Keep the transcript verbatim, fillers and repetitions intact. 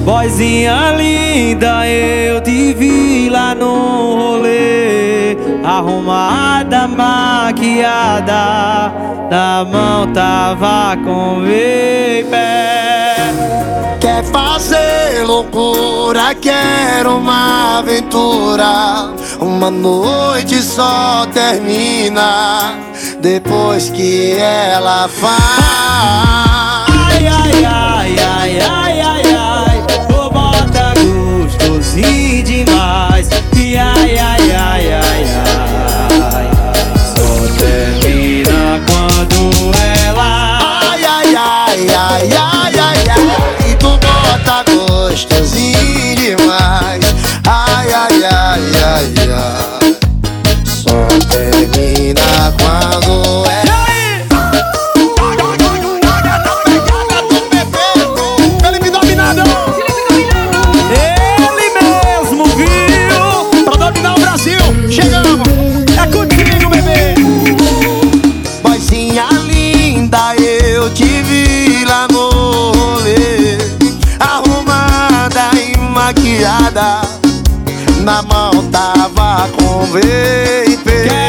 Vozinha linda, eu te vi lá no rolê, arrumada, maquiada, na mão tava com vape. Quer fazer loucura, quer uma aventura. Uma noite só termina depois que ela faz. Ai, ai, ai, ai, ai, ai, ai, ô bota gostosinho demais. E ai, ai, ai, ai, ai, só termina quando ela. Ai, ai, ai, ai, ai, ai, ai, tu bota gostosinho demais. Ai, ai, ai, ai, ai, só termina quando ela. Chegamos, é contigo, bebê. Vozinha linda, eu te vi lá no rolê, arrumada e maquiada, na mão tava com vape.